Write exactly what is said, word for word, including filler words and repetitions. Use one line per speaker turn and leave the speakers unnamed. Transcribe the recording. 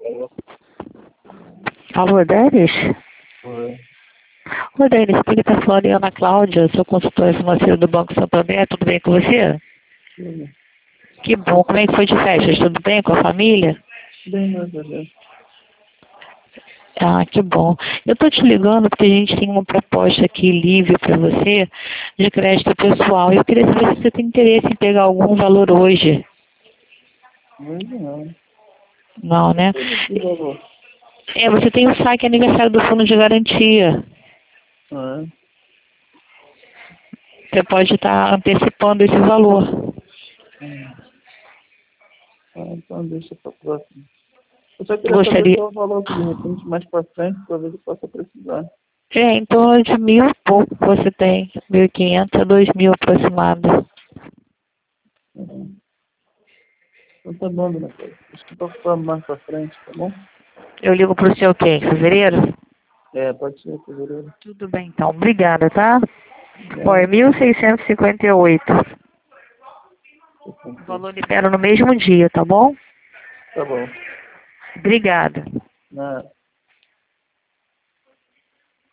Alô, Denis?
Oi.
Ô, Denis, aqui que tá falando é Ana Cláudia, sou consultora financeira do Banco Santander, tudo bem com você?
Sim.
Que bom, como é que foi de festas? Tudo bem com a família?
Bem, mais ou menos.
Ah, que bom. Eu tô te ligando porque a gente tem uma proposta aqui livre para você de crédito pessoal. Eu queria saber se você tem interesse em pegar algum valor hoje.
Hoje não.
Não, né?
Que valor?
É, você tem o saque aniversário do Fundo de Garantia.
Ah,
Você pode estar antecipando esse valor.
é? Hum. Ah, então deixa pra próxima. Eu só queria saber
Gostaria.
qual é o valor que de repente mais pra frente, talvez eu possa precisar.
É, em torno de mil e pouco que você tem. Mil e quinhentos a dois mil aproximado.
Uhum. Então tá bom, dona Cláudia. Acho que eu posso mais pra frente, tá bom?
Eu ligo pro seu quê? Em fevereiro?
É, pode ser, fevereiro.
Tudo bem, então. Obrigada, tá? Ó, é
Obrigado.
mil seiscentos e cinquenta e oito. O valor libera no mesmo dia, tá bom?
Tá bom.
Obrigada.
Na